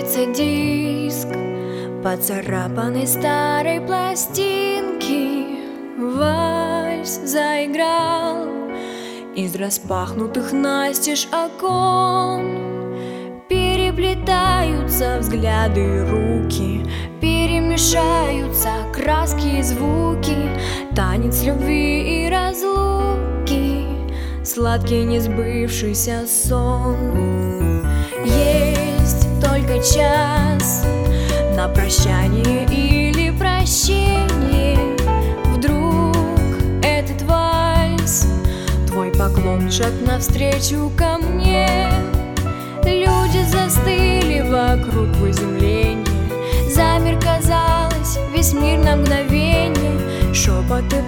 крутится диск поцарапанной старой пластинки. Вальс заиграл из распахнутых настежь окон. Переплетаются взгляды и руки, перемешаются краски и звуки, танец любви и разлуки, сладкий несбывшийся сон. Есть только час на прощание или прощение. Вдруг этот вальс, твой поклон, шаг навстречу ко мне. Люди застыли вокруг в изумлении. Замер, казалось, весь мир на мгновение. Шепот и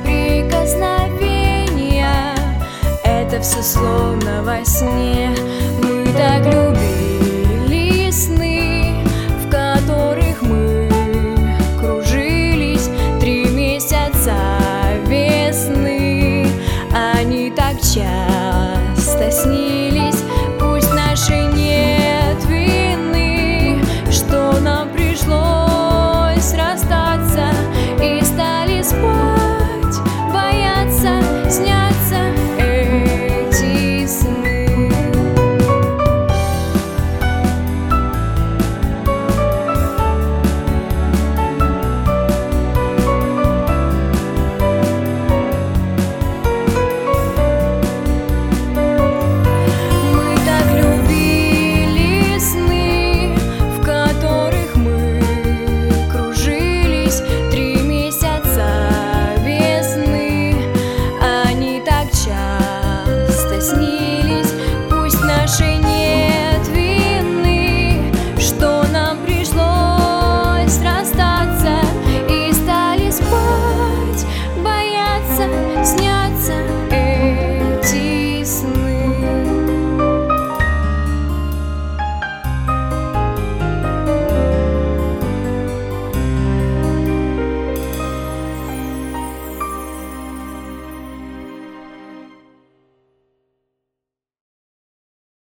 прикосновения — это все словно во сне. Мы так любим.